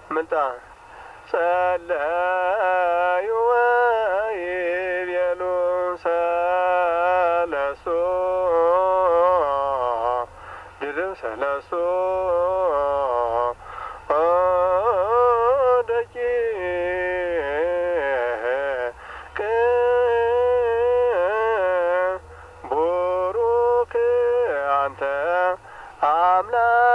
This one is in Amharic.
ምልጣ ጸለዩ ወይቤሉ ሰለስቱ ድርብ ሰለስቱ ደቂቅ ቡሩክ አንተ አምላክ